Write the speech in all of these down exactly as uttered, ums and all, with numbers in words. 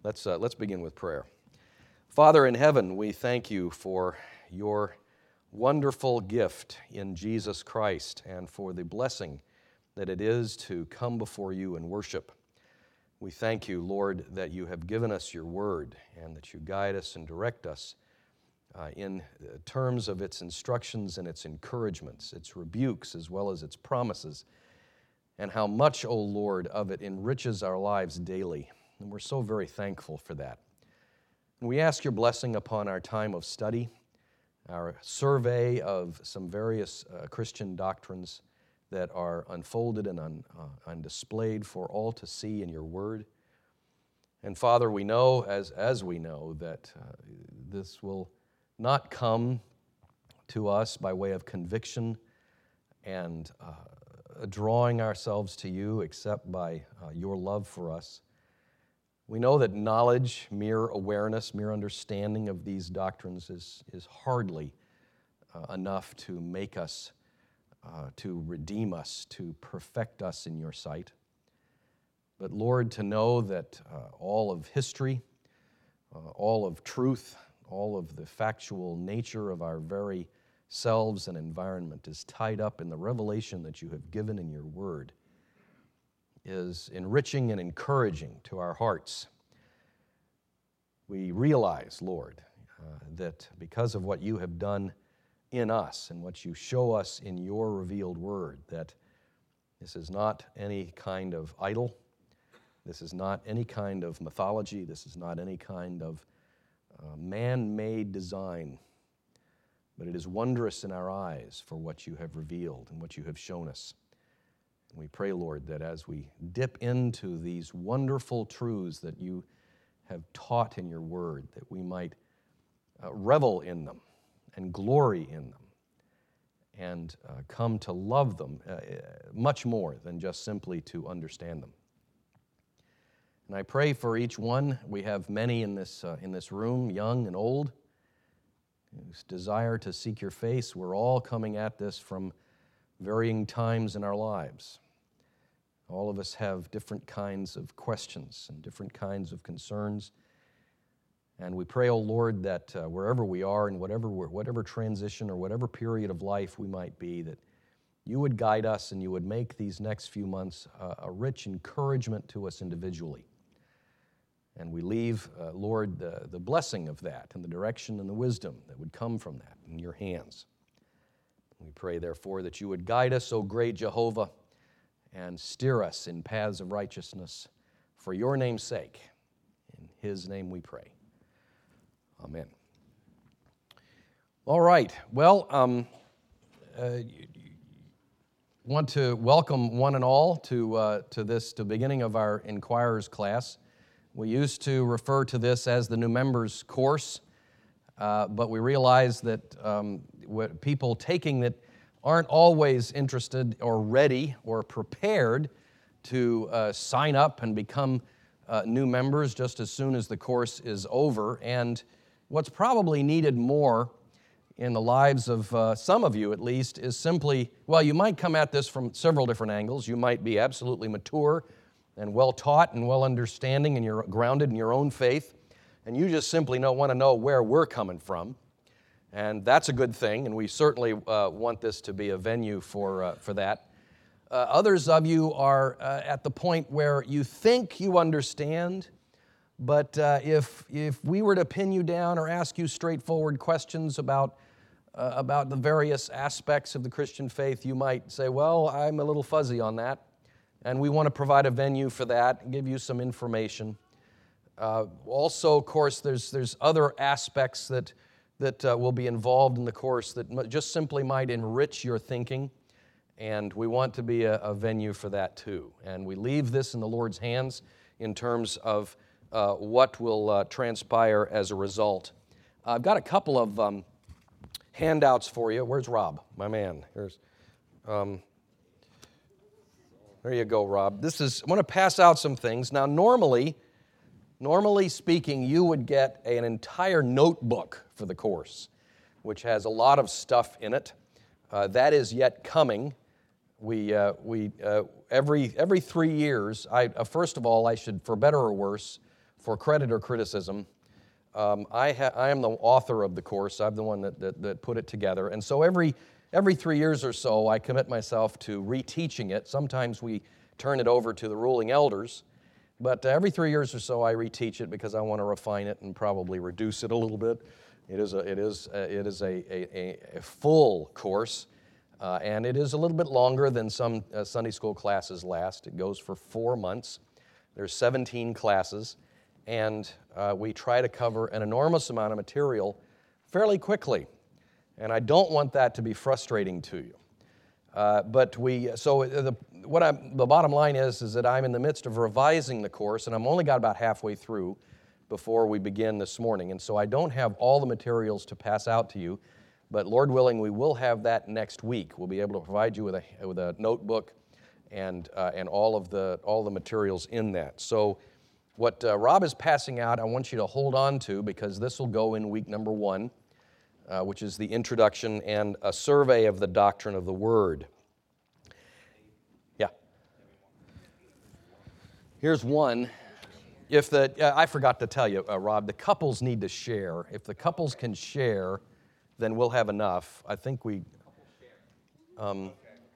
Let's, uh, let's begin with prayer. Father in heaven, we thank you for your wonderful gift in Jesus Christ and for the blessing that it is to come before you and worship. We thank you, Lord, that you have given us your word and that you guide us and direct us uh, in terms of its instructions and its encouragements, its rebukes as well as its promises, and how much, O Lord, of it enriches our lives daily. And we're so very thankful for that. And we ask your blessing upon our time of study, our survey of some various uh, Christian doctrines that are unfolded and on, uh, on displayed for all to see in your word. And Father, we know, as, as we know, that uh, this will not come to us by way of conviction and uh, drawing ourselves to you except by uh, your love for us. We know that knowledge, mere awareness, mere understanding of these doctrines is, is hardly uh, enough to make us, uh, to redeem us, to perfect us in your sight. But Lord, to know that uh, all of history, uh, all of truth, all of the factual nature of our very selves and environment is tied up in the revelation that you have given in your word, is enriching and encouraging to our hearts. We realize, Lord, uh, that because of what you have done in us and what you show us in your revealed word, that this is not any kind of idol, this is not any kind of mythology, this is not any kind of uh, man-made design, but it is wondrous in our eyes for what you have revealed and what you have shown us. And we pray, Lord, that as we dip into these wonderful truths that you have taught in your word, that we might uh, revel in them and glory in them and uh, come to love them uh, much more than just simply to understand them. And I pray for each one. We have many in this, uh, in this room, young and old, whose desire to seek your face. We're all coming at this from varying times in our lives. All of us have different kinds of questions and different kinds of concerns. And we pray, O Lord, that uh, wherever we are in whatever, whatever transition or whatever period of life we might be, that you would guide us and you would make these next few months uh, a rich encouragement to us individually. And we leave, uh, Lord, the, the blessing of that and the direction and the wisdom that would come from that in your hands. We pray, therefore, that you would guide us, O great Jehovah, and steer us in paths of righteousness for your name's sake. In his name we pray. Amen. All right. Well, um, uh, want to welcome one and all to uh, to this, to the beginning of our Inquirers class. We used to refer to this as the New Members course, uh, but we realize that um, what people taking it aren't always interested or ready or prepared to uh, sign up and become uh, new members just as soon as the course is over. And what's probably needed more in the lives of uh, some of you at least is simply, well, you might come at this from several different angles. You might be absolutely mature and well-taught and well-understanding and you're grounded in your own faith, and you just simply don't want to know where we're coming from. And that's a good thing, and we certainly uh, want this to be a venue for, uh, for that. Uh, others of you are uh, at the point where you think you understand, but uh, if, if we were to pin you down or ask you straightforward questions about, uh, about the various aspects of the Christian faith, you might say, well, I'm a little fuzzy on that, and we want to provide a venue for that and give you some information. Uh, also, of course, there's, there's other aspects that that uh, will be involved in the course that just simply might enrich your thinking, and we want to be a, a venue for that too. And we leave this in the Lord's hands in terms of uh, what will uh, transpire as a result. I've got a couple of um, handouts for you. Where's Rob, my man? Here's, um, there you go, Rob. This is, I want to pass out some things. Now, normally, Normally speaking, you would get an entire notebook for the course, which has a lot of stuff in it. Uh, that is yet coming. We, uh, we uh, every every three years, I, uh, first of all, I should, for better or worse, for credit or criticism, um, I, ha- I am the author of the course. I'm the one that, that, that put it together. And so every, every three years or so, I commit myself to reteaching it. Sometimes we turn it over to the ruling elders. But uh, every three years or so, I reteach it because I want to refine it and probably reduce it a little bit. It is a, it is a, it is a, a, a full course, uh, and it is a little bit longer than some uh, Sunday school classes last. It goes for four months. There's seventeen classes, and uh, we try to cover an enormous amount of material fairly quickly. And I don't want that to be frustrating to you. Uh, but we, so the, what I'm, the bottom line is, is that I'm in the midst of revising the course, and I'm only got about halfway through before we begin this morning. And so I don't have all the materials to pass out to you, but Lord willing, we will have that next week. We'll be able to provide you with a, with a notebook and, uh, and all of the, all the materials in that. So what uh, Rob is passing out, I want you to hold on to, because this will go in week number one. Uh, which is the introduction and a survey of the doctrine of the Word. Yeah. Here's one. If the uh, I forgot to tell you, uh, Rob, the couples need to share. If the couples can share, then we'll have enough. I think we. Um,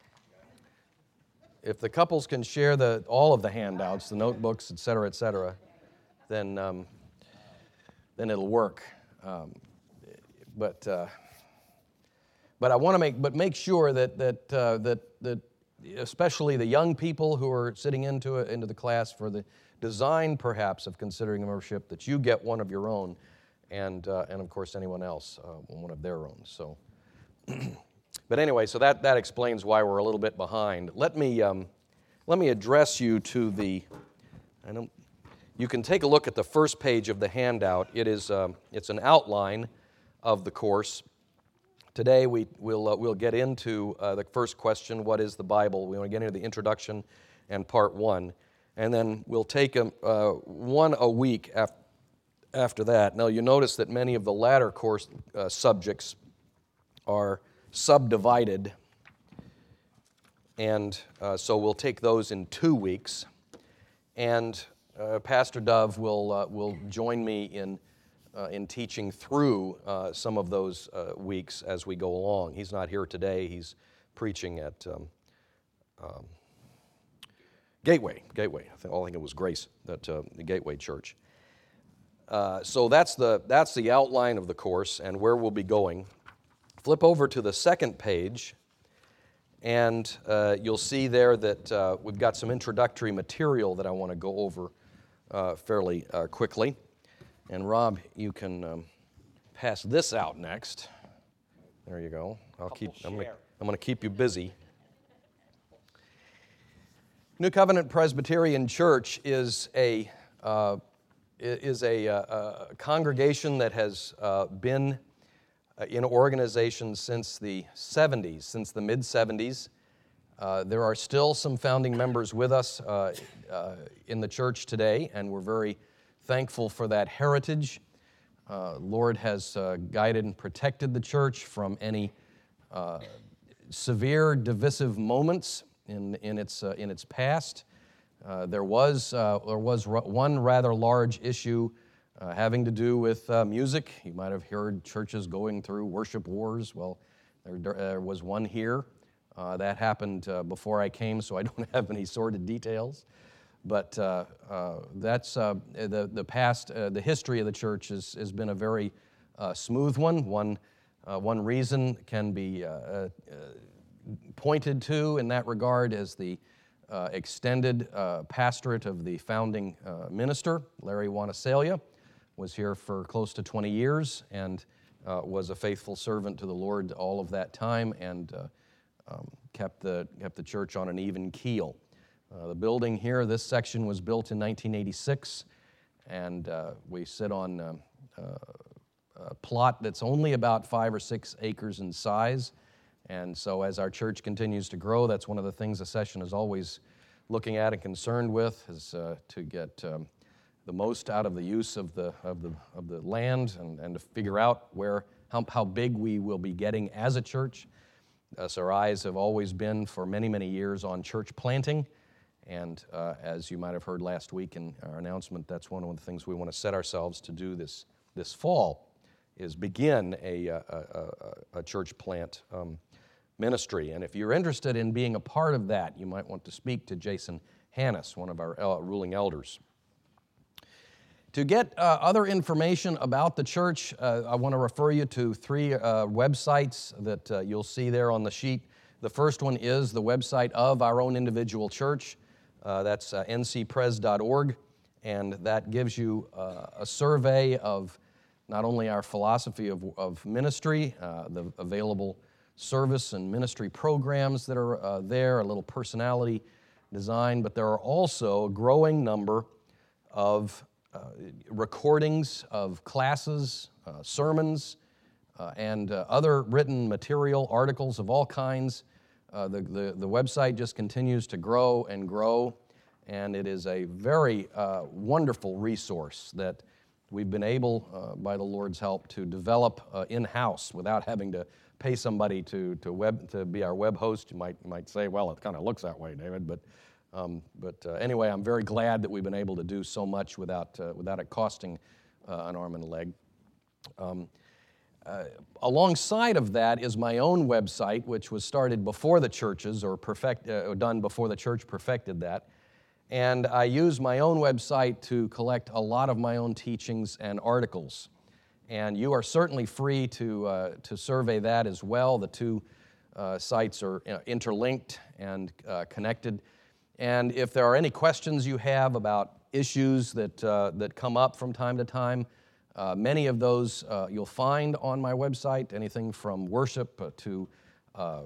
if the couples can share the all of the handouts, the notebooks, et cetera, et cetera, then um, then it'll work. Um, But uh, but I want to make but make sure that that uh, that that especially the young people who are sitting into it, into the class for the design perhaps of considering a membership, that you get one of your own, and uh, and of course anyone else uh, one of their own. So, but anyway, so that that explains why we're a little bit behind. Let me um, let me address you to the. I don't. You can take a look at the first page of the handout. It is um, it's an outline of the course. Today we will uh, we'll get into uh, the first question: what is the Bible? We want to get into the introduction and part one, and then we'll take a, uh, one a week after after that. Now you notice that many of the latter course uh, subjects are subdivided, and uh, so we'll take those in two weeks, and uh, Pastor Dove will uh, will join me in. Uh, in teaching through uh, some of those uh, weeks as we go along. He's not here today. He's preaching at um, um, Gateway. Gateway. I think, I think it was Grace, that uh, the Gateway Church. Uh, so that's the that's the outline of the course and where we'll be going. Flip over to the second page, and uh, you'll see there that uh, we've got some introductory material that I want to go over uh, fairly uh, quickly. And Rob, you can um, pass this out next. There you go. I'll keep. I'm going I'm to keep you busy. New Covenant Presbyterian Church is a uh, is a, uh, a congregation that has uh, been in organization since the seventies, since the mid seventies. Uh, there are still some founding members with us uh, uh, in the church today, and we're very thankful for that heritage. Uh, Lord has uh, guided and protected the church from any uh, severe divisive moments in in its uh, in its past. Uh, there was uh, there was r- one rather large issue uh, having to do with uh, music. You might have heard churches going through worship wars. Well, there, there was one here. Uh, that happened uh, before I came, so I don't have any sordid details. But uh, uh, that's uh, the the past, uh, the history of the church has, has been a very uh, smooth one. One uh, one reason can be uh, uh, pointed to in that regard as the uh, extended uh, pastorate of the founding uh, minister, Larry Wanasalia, was here for close to twenty years and uh, was a faithful servant to the Lord all of that time, and uh, um, kept the kept the church on an even keel. Uh, the building here, this section was built in nineteen eighty-six, and uh, we sit on uh, uh, a plot that's only about five or six acres in size. And so as our church continues to grow, that's one of the things the session is always looking at and concerned with, is uh, to get um, the most out of the use of the of the of the land, and, and to figure out where how, how big we will be getting as a church. Uh, so our eyes have always been for many, many years on church planting. And uh, as you might have heard last week in our announcement, that's one of the things we want to set ourselves to do this, this fall, is begin a, a, a, a church plant um, ministry. And if you're interested in being a part of that, you might want to speak to Jason Hannes, one of our uh, ruling elders. To get uh, other information about the church, uh, I want to refer you to three uh, websites that uh, you'll see there on the sheet. The first one is the website of our own individual church. Uh, that's uh, n c pres dot org, and that gives you uh, a survey of not only our philosophy of, of ministry, uh, the available service and ministry programs that are uh, there, a little personality design, but there are also a growing number of uh, recordings of classes, uh, sermons, uh, and uh, other written material, articles of all kinds. Uh, the, the, the website just continues to grow and grow, and it is a very uh, wonderful resource that we've been able, uh, by the Lord's help, to develop uh, in-house without having to pay somebody to to web to be our web host. You might you might say, well, it kind of looks that way, David. But um, but uh, anyway, I'm very glad that we've been able to do so much without uh, without it costing uh, an arm and a leg. Um, uh, alongside of that is my own website, which was started before the churches or perfect uh, done before the church perfected that. And I use my own website to collect a lot of my own teachings and articles. And you are certainly free to, uh, to survey that as well. The two uh, sites are uh, interlinked and uh, connected. And if there are any questions you have about issues that, uh, that come up from time to time, uh, many of those uh, you'll find on my website, anything from worship uh, to uh, uh,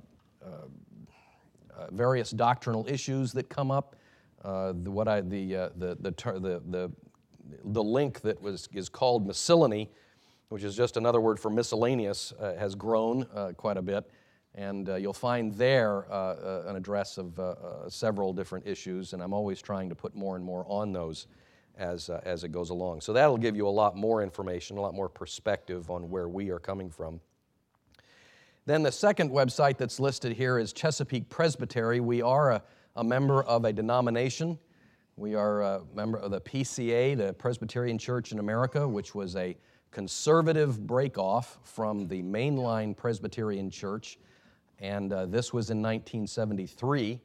uh, various doctrinal issues that come up. Uh, the, what I, the, uh, the, the, the, the, the link that was, is called miscellany, which is just another word for miscellaneous, uh, has grown uh, quite a bit. And uh, you'll find there uh, uh, an address of uh, uh, several different issues, and I'm always trying to put more and more on those as, uh, as it goes along. So that'll give you a lot more information, a lot more perspective on where we are coming from. Then the second website that's listed here is Chesapeake Presbytery. We are a, a member of a denomination. We are a member of the P C A, the Presbyterian Church in America, which was a conservative breakoff from the mainline Presbyterian Church, and uh, this was in nineteen seventy-three,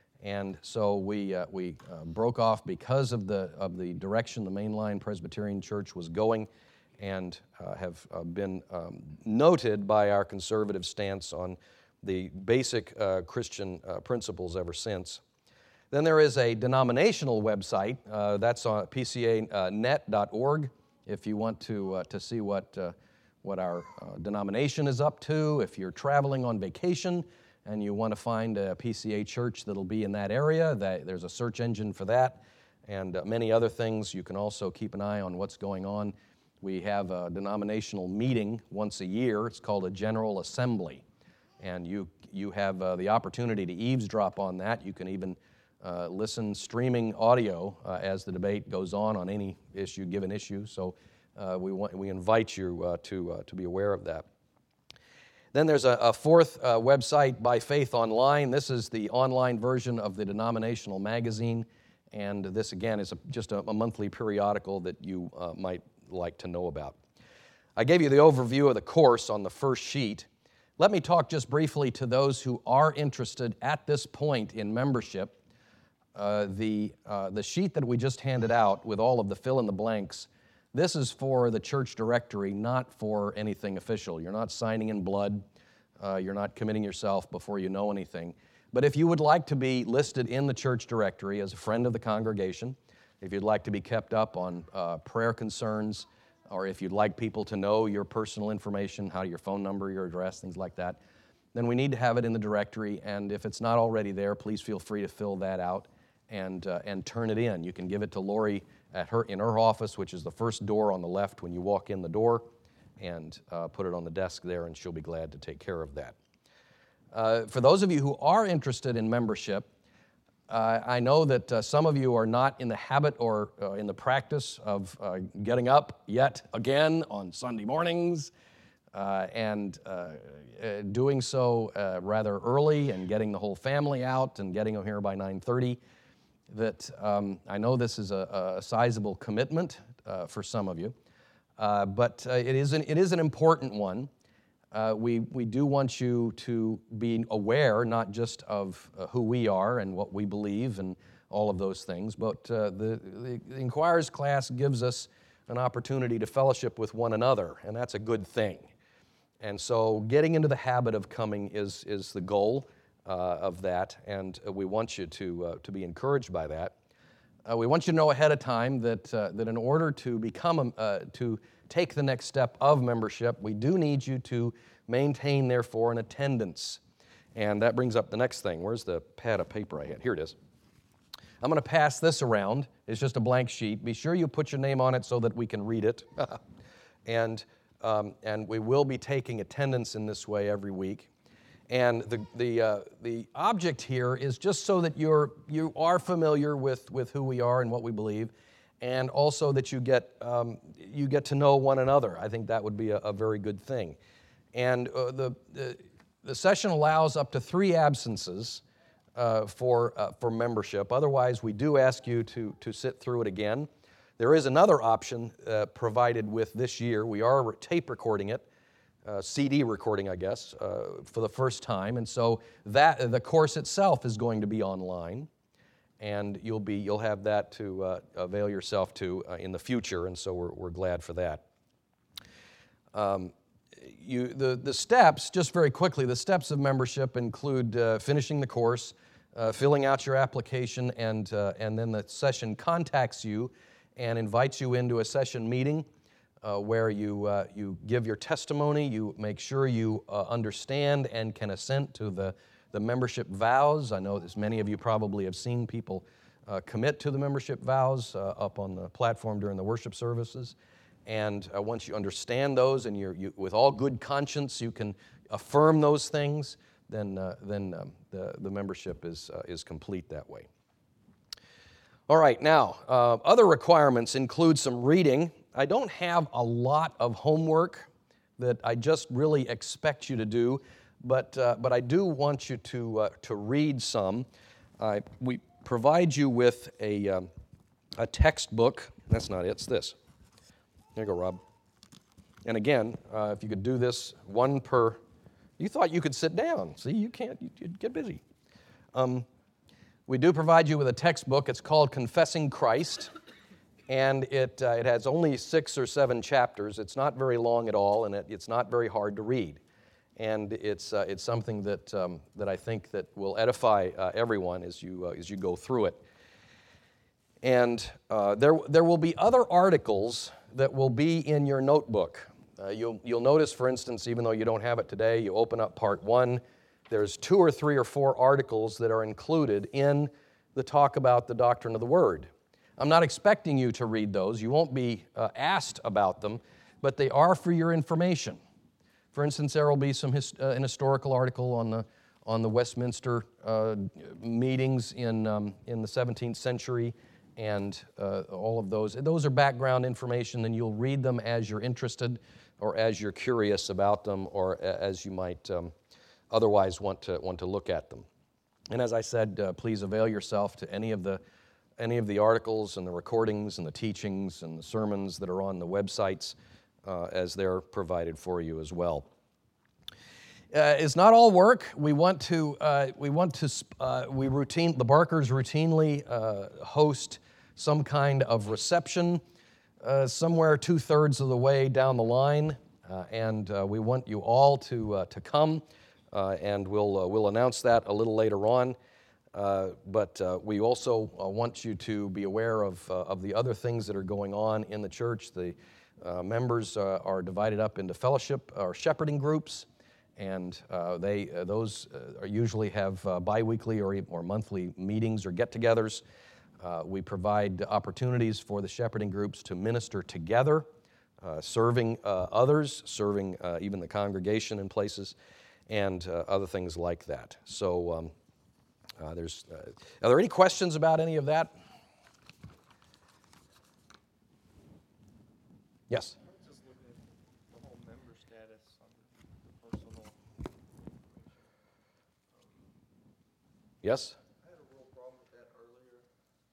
and so we uh, we uh, broke off because of the of the direction the mainline Presbyterian Church was going, and uh, have uh, been um, noted by our conservative stance on the basic uh, Christian uh, principles ever since. Then there is a denominational website, uh, that's on p c a net dot org. If you want to uh, to see what uh, what our uh, denomination is up to, if you're traveling on vacation and you want to find a P C A church that'll be in that area, that, there's a search engine for that, and uh, many other things. You can also keep an eye on what's going on. We have a denominational meeting once a year. It's called a General Assembly, and you you have uh, the opportunity to eavesdrop on that. You can even Uh, listen streaming audio uh, as the debate goes on on any issue, given issue. So uh, we want, we invite you uh, to uh, to be aware of that. Then there's a, a fourth uh, website, By Faith Online. This is the online version of the denominational magazine, and this again is a, just a, a monthly periodical that you uh, might like to know about. I gave you the overview of the course on the first sheet. Let me talk just briefly to those who are interested at this point in membership. Uh, the, uh, the sheet that we just handed out with all of the fill-in-the-blanks, this is for the church directory, not for anything official. You're not signing in blood. Uh, you're not committing yourself before you know anything. But if you would like to be listed in the church directory as a friend of the congregation, if you'd like to be kept up on uh, prayer concerns, or if you'd like people to know your personal information, how your phone number, your address, things like that, then we need to have it in the directory. And if it's not already there, please feel free to fill that out and uh, and turn it in. You can give it to Lori at her in her office, which is the first door on the left when you walk in the door, and uh, put it on the desk there, and she'll be glad to take care of that. Uh, for those of you who are interested in membership, uh, I know that uh, some of you are not in the habit or uh, in the practice of uh, getting up yet again on Sunday mornings, uh, and uh, uh, doing so uh, rather early and getting the whole family out and getting them here by nine thirty. that um, I know this is a, a sizable commitment uh, for some of you, uh, but uh, it, is an, it is an important one. Uh, we, we do want you to be aware not just of uh, who we are and what we believe and all of those things, but uh, the, the, the Inquirers class gives us an opportunity to fellowship with one another, and that's a good thing. And so getting into the habit of coming is, is the goal uh, of that, and we want you to, uh, to be encouraged by that. Uh, we want you to know ahead of time that, uh, that in order to become, a, uh, to take the next step of membership, we do need you to maintain, therefore, an attendance. And that brings up the next thing. Where's the pad of paper I had? Here it is. I'm going to pass this around. It's just a blank sheet. Be sure you put your name on it so that we can read it. and, um, and we will be taking attendance in this way every week. And the, the, uh, the object here is just so that you're, you are familiar with, with who we are and what we believe, and also that you get, um, you get to know one another. I think that would be a, a very good thing. And uh, the, the, the session allows up to three absences uh, for, uh, for membership. Otherwise, we do ask you to, to sit through it again. There is another option uh, provided with this year. We are tape recording it. Uh, C D recording, I guess, uh, for the first time, and so that the course itself is going to be online, and you'll be you'll have that to uh, avail yourself to uh, in the future, and so we're we're glad for that. Um, you the the steps, just very quickly, the steps of membership include uh, finishing the course, uh, filling out your application, and uh, and then the session contacts you and invites you into a session meeting. Uh, where you, uh, you give your testimony, you make sure you uh, understand and can assent to the, the membership vows. I know as many of you probably have seen people uh, commit to the membership vows uh, up on the platform during the worship services. And uh, once you understand those and you're, you, with all good conscience you can affirm those things, then, uh, then um, the, the membership is, uh, is complete that way. All right, now, uh, other requirements include some reading. I don't have a lot of homework that I just really expect you to do, but, uh, but I do want you to, uh, to read some. Uh, we provide you with a, um, a textbook. That's not it, it's this. There you go, Rob. And again, uh, if you could do this one per, you thought you could sit down. See, you can't, you, you'd get busy. Um, we do provide you with a textbook. It's called Confessing Christ. And it, uh, it has only six or seven chapters. It's not very long at all, and it, it's not very hard to read. And it's, uh, it's something that, um, that I think that will edify uh, everyone as you, uh, as you go through it. And uh, there, there will be other articles that will be in your notebook. Uh, you'll, you'll notice, for instance, even though you don't have it today, you open up part one, there's two or three or four articles that are included in the talk about the doctrine of the Word. I'm not expecting you to read those. You won't be uh, asked about them, but they are for your information. For instance, there will be some his, uh, an historical article on the on the Westminster uh, meetings in um, in the seventeenth century, and uh, all of those. Those are background information, and you'll read them as you're interested, or as you're curious about them, or as you might um, otherwise want to want to look at them. And as I said, uh, please avail yourself to any of the any of the articles and the recordings and the teachings and the sermons that are on the websites uh, as they're provided for you as well. Uh, it's not all work. We want to, uh, we want to, uh, we routine, the Barkers routinely uh, host some kind of reception uh, somewhere two-thirds of the way down the line, uh, and uh, we want you all to, uh, to come, uh, and we'll, uh, we'll announce that a little later on. Uh, but uh, we also uh, want you to be aware of, uh, of the other things that are going on in the church. The uh, members uh, are divided up into fellowship or shepherding groups, and uh, they uh, those uh, are usually have uh, biweekly or, or monthly meetings or get-togethers. Uh, we provide opportunities for the shepherding groups to minister together, uh, serving uh, others, serving uh, even the congregation in places, and uh, other things like that. So. Um, Uh, there's, uh, are there any questions about any of that? Yes? I'm just looking at the whole member status on the personal. Yes? I had a real problem with that earlier.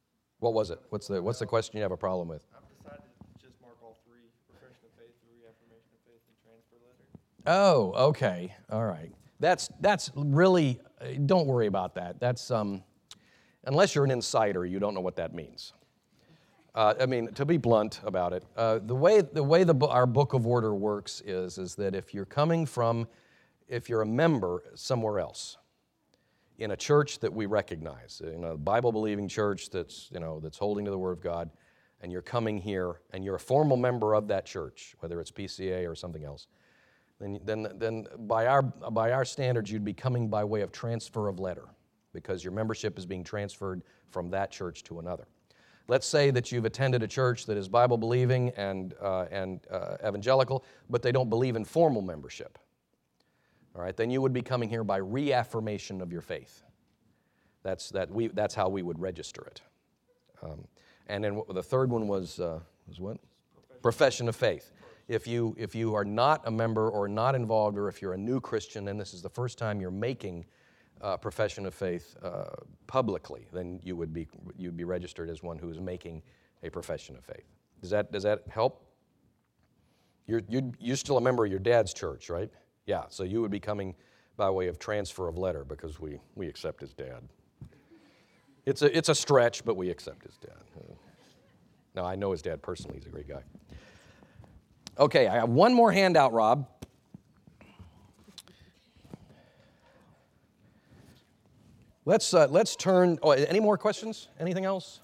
What was it? What's the what's the question you have a problem with? I've decided to just mark all three: profession of faith, the reaffirmation of faith, and transfer letter. Oh, okay. All right. That's that's really, uh, don't worry about that. That's, um, unless you're an insider, you don't know what that means. Uh, I mean, to be blunt about it, uh, the way the way the our book of order works is is that if you're coming from, if you're a member somewhere else, in a church that we recognize, in a Bible-believing church that's you know that's holding to the Word of God, and you're coming here and you're a formal member of that church, whether it's P C A or something else, then then then by our by our standards, you'd be coming by way of transfer of letter, because your membership is being transferred from that church to another. Let's say that you've attended a church that is Bible-believing and, uh, and uh, evangelical, but they don't believe in formal membership. All right, then you would be coming here by reaffirmation of your faith. That's, that we, that's how we would register it. Um, and then the third one was, uh, was what? Profession. Profession of faith. If you, if you are not a member or not involved, or if you're a new Christian and this is the first time you're making Uh, profession of faith uh, publicly, then you would be you'd be registered as one who is making a profession of faith. Does that does that help? You're you you're still a member of your dad's church, right? Yeah. So you would be coming by way of transfer of letter, because we we accept his dad. It's a it's a stretch, but we accept his dad. Now I know his dad personally; he's a great guy. Okay, I have one more handout, Rob. Let's, uh, let's turn, oh, any more questions? Anything else?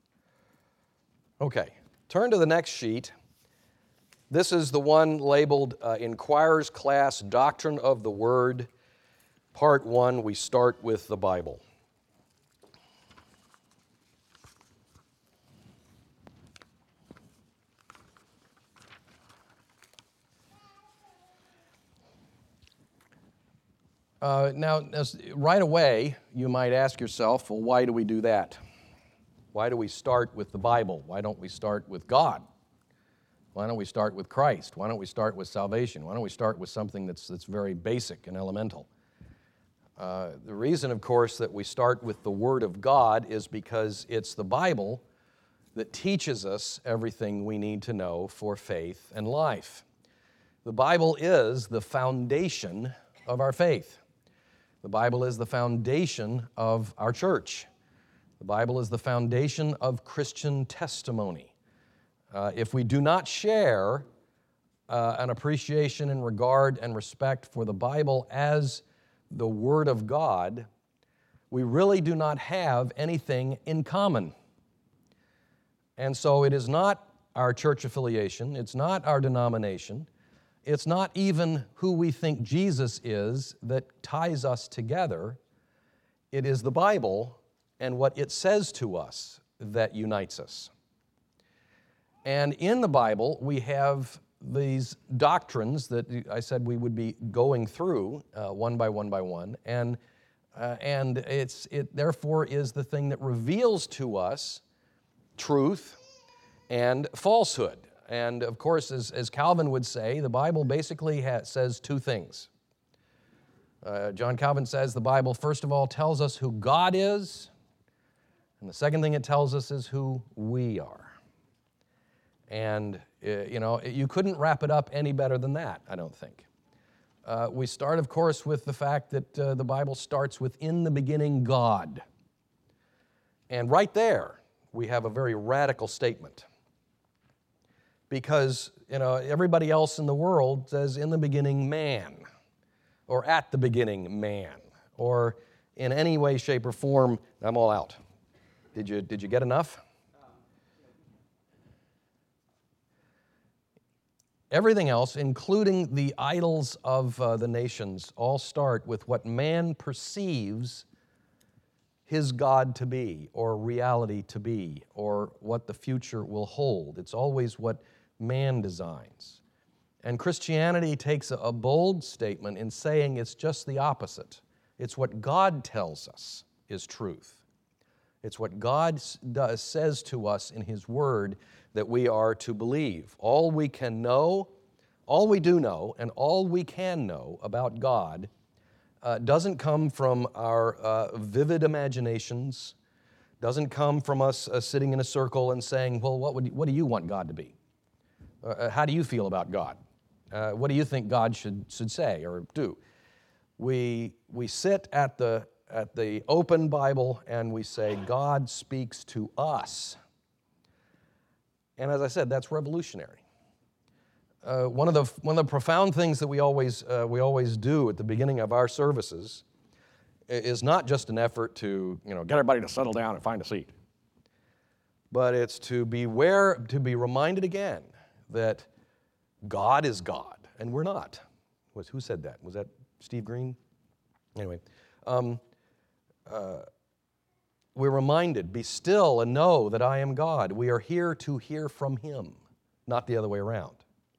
Okay, turn to the next sheet. This is the one labeled uh, Inquirer's Class, Doctrine of the Word, Part one. We start with the Bible. Uh, now, as, right away, you might ask yourself, well, why do we do that? Why do we start with the Bible? Why don't we start with God? Why don't we start with Christ? Why don't we start with salvation? Why don't we start with something that's, that's very basic and elemental? Uh, the reason, of course, that we start with the Word of God is because it's the Bible that teaches us everything we need to know for faith and life. The Bible is the foundation of our faith. The Bible is the foundation of our church. The Bible is the foundation of Christian testimony. Uh, if we do not share uh, an appreciation and regard and respect for the Bible as the Word of God, we really do not have anything in common. And so it is not our church affiliation, it's not our denomination, it's not even who we think Jesus is that ties us together. It is the Bible and what it says to us that unites us. And in the Bible, we have these doctrines that I said we would be going through uh, one by one by one, and uh, and it's it therefore is the thing that reveals to us truth and falsehood. And of course, as, as Calvin would say, the Bible basically has, says two things. Uh, John Calvin says the Bible, first of all, tells us who God is, and the second thing it tells us is who we are. And, uh, you know, you couldn't wrap it up any better than that, I don't think. Uh, we start, of course, with the fact that uh, the Bible starts with, in the beginning, God. And right there, we have a very radical statement. Because, you know, everybody else in the world says, in the beginning, man, or at the beginning, man, or in any way, shape, or form, I'm all out. Did you, did you get enough? Everything else, including the idols of uh, the nations, all start with what man perceives his God to be, or reality to be, or what the future will hold. It's always what man designs. And Christianity takes a bold statement in saying it's just the opposite. It's what God tells us is truth. It's what God does, says to us in His Word that we are to believe. All we can know, all we do know, and all we can know about God uh, doesn't come from our uh, vivid imaginations, Doesn't come from us uh, sitting in a circle and saying, well, what, would, what do you want God to be? Uh, how do you feel about God? Uh, what do you think God should, should say or do? We, we sit at the, at the open Bible and we say, God speaks to us. And as I said, that's revolutionary. Uh, one of the one of the profound things that we always uh, we always do at the beginning of our services is not just an effort to you know get everybody to settle down and find a seat, but it's to be aware, to be reminded again that God is God and we're not. Was who said that? Was that Steve Green? Anyway, um, uh, we're reminded: be still and know that I am God. We are here to hear from Him, not the other way around.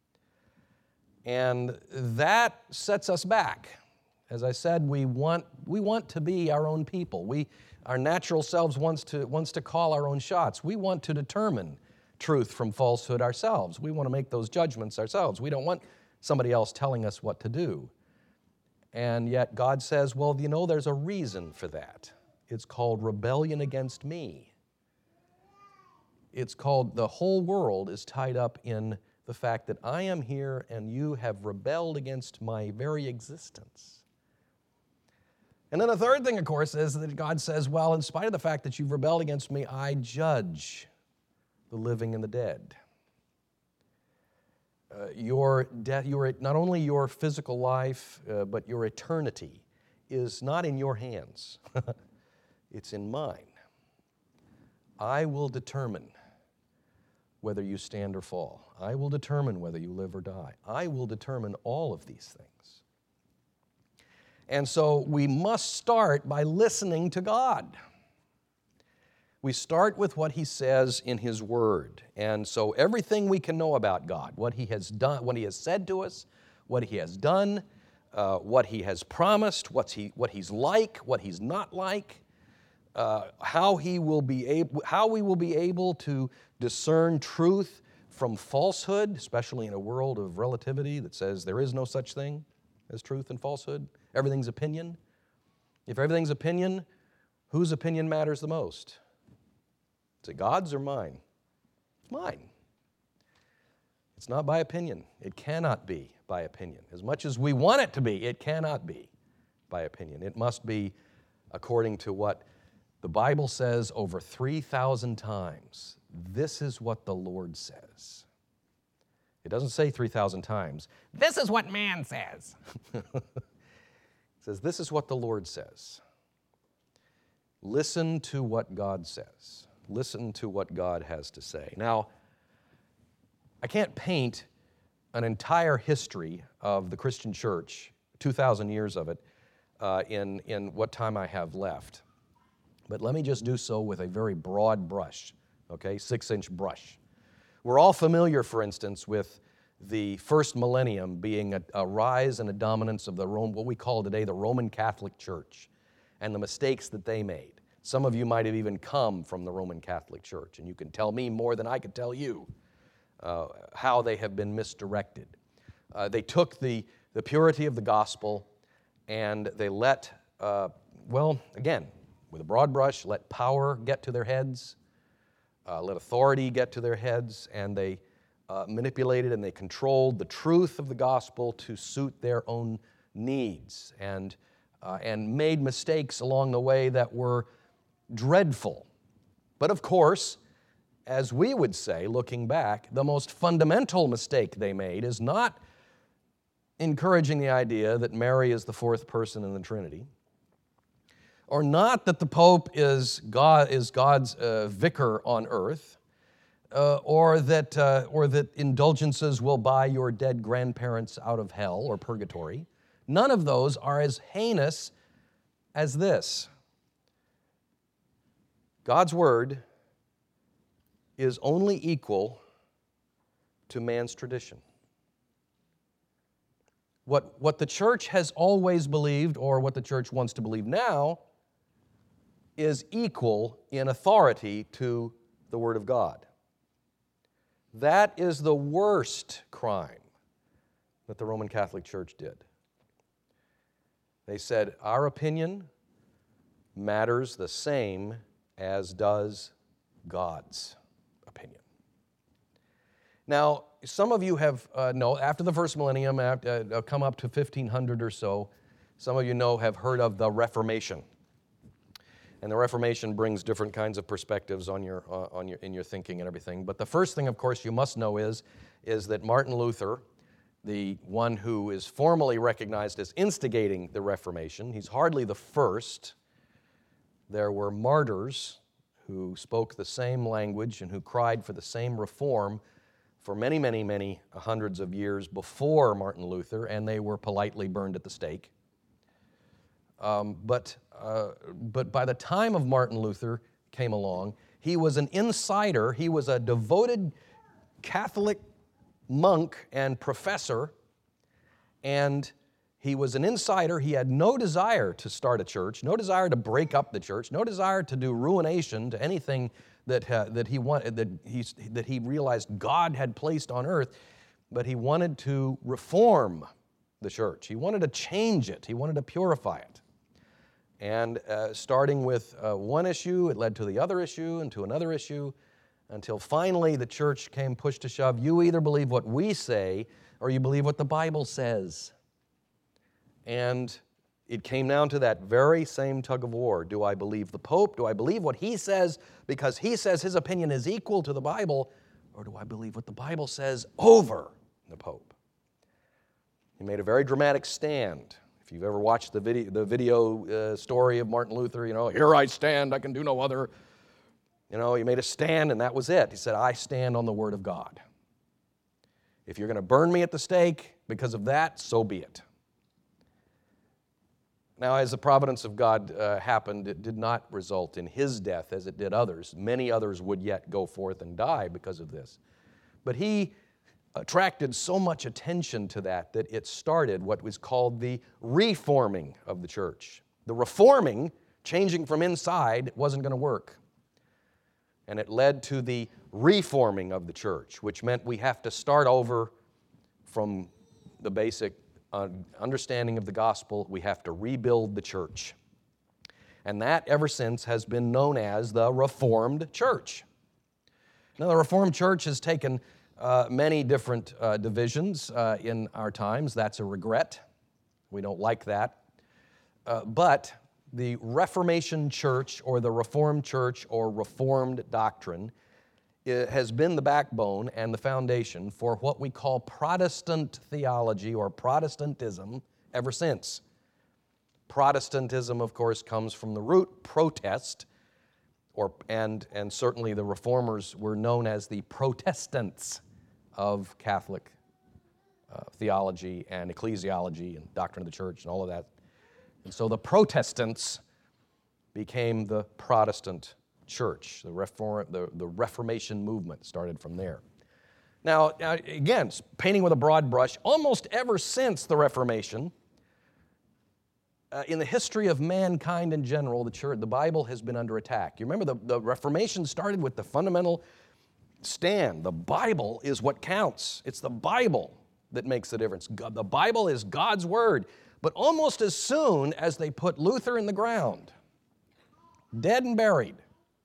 And that sets us back. As I said, we want, we want to be our own people. We, our natural selves wants to, wants to call our own shots. We want to determine truth from falsehood ourselves. We want to make those judgments ourselves. We don't want somebody else telling us what to do. And yet God says, well, you know, there's a reason for that. It's called rebellion against me. It's called, the whole world is tied up in the fact that I am here and you have rebelled against my very existence. And then the third thing, of course, is that God says, well, in spite of the fact that you've rebelled against me, I judge the living and the dead. Uh, your death, your, not only your physical life, uh, but your eternity is not in your hands. It's in mine. I will determine whether you stand or fall. I will determine whether you live or die. I will determine all of these things. And so we must start by listening to God. We start with what He says in His Word. And so everything we can know about God, what He has done, what He has said to us, what He has done, uh, what He has promised, what's he, what He's like, what He's not like, uh, how He will be able, how we will be able to discern truth from falsehood, especially in a world of relativity that says there is no such thing as truth and falsehood. Everything's opinion. If everything's opinion, whose opinion matters the most? Is it God's or mine? It's mine. It's not by opinion. It cannot be by opinion. As much as we want it to be, it cannot be by opinion. It must be according to what the Bible says over three thousand times. This is what the Lord says. It doesn't say three thousand times, this is what man says. It says, this is what the Lord says. Listen to what God says. Listen to what God has to say. Now, I can't paint an entire history of the Christian church, two thousand years of it, uh, in, in what time I have left. But let me just do so with a very broad brush. Okay, six-inch brush. We're all familiar, for instance, with the first millennium being a, a rise and a dominance of the Rome, what we call today the Roman Catholic Church, and the mistakes that they made. Some of you might have even come from the Roman Catholic Church, and you can tell me more than I could tell you uh, how they have been misdirected. Uh, they took the, the purity of the gospel and they let, uh, well, again, with a broad brush, let power get to their heads. Uh, let authority get to their heads, and they uh, manipulated and they controlled the truth of the gospel to suit their own needs, and, uh, and made mistakes along the way that were dreadful. But of course, as we would say, looking back, the most fundamental mistake they made is not encouraging the idea that Mary is the fourth person in the Trinity, or not that the Pope is, God, is God's uh, vicar on earth, uh, or, that, uh, or that indulgences will buy your dead grandparents out of hell or purgatory. None of those are as heinous as this. God's word is only equal to man's tradition. What, what the church has always believed, or what the church wants to believe now, is equal in authority to the Word of God. That is the worst crime that the Roman Catholic Church did. They said, our opinion matters the same as does God's opinion. Now, some of you have, uh, know, after the first millennium, after, uh, come up to fifteen hundred or so, some of you know, have heard of the Reformation. And the Reformation brings different kinds of perspectives on your, uh, on your, in your thinking and everything. But the first thing, of course, you must know is, is that Martin Luther, the one who is formally recognized as instigating the Reformation, he's hardly the first. There were martyrs who spoke the same language and who cried for the same reform for many, many, many hundreds of years before Martin Luther, and they were politely burned at the stake. Um, but, uh, but by the time of Martin Luther came along, he was an insider. He was a devoted Catholic monk and professor, and he was an insider. He had no desire to start a church, no desire to break up the church, no desire to do ruination to anything that, uh, that, he, wanted, that, he, that he realized God had placed on earth, but he wanted to reform the church. He wanted to change it. He wanted to purify it. And uh, starting with uh, one issue, it led to the other issue and to another issue, until finally the church came push to shove. You either believe what we say or you believe what the Bible says. And it came down to that very same tug of war. Do I believe the Pope? Do I believe what he says because he says his opinion is equal to the Bible? Or do I believe what the Bible says over the Pope? He made a very dramatic stand. If you've ever watched the video, the video uh, story of Martin Luther, you know, here I stand, I can do no other. You know, he made a stand and that was it. He said, I stand on the Word of God. If you're going to burn me at the stake because of that, so be it. Now, as the providence of God uh, happened, it did not result in his death as it did others. Many others would yet go forth and die because of this. But he attracted so much attention to that that it started what was called the reforming of the church. The reforming, changing from inside, wasn't going to work. And it led to the reforming of the church, which meant we have to start over from the basic uh, understanding of the gospel. We have to rebuild the church. And that, ever since, has been known as the Reformed Church. Now, the Reformed Church has taken uh, many different uh, divisions uh, in our times. That's a regret. We don't like that. Uh, but the Reformation Church, or the Reformed Church, or Reformed doctrine, it has been the backbone and the foundation for what we call Protestant theology or Protestantism ever since. Protestantism, of course, comes from the root protest, or, and, and certainly the Reformers were known as the Protestants of Catholic uh, theology and ecclesiology and doctrine of the church and all of that. And so the Protestants became the Protestant church. The, Reform, the, the Reformation movement started from there. Now, again, painting with a broad brush, almost ever since the Reformation, uh, in the history of mankind in general, the church, the Bible has been under attack. You remember the, the Reformation started with the fundamental stand. The Bible is what counts. It's the Bible that makes the difference. God, the Bible is God's Word. But almost as soon as they put Luther in the ground, dead and buried,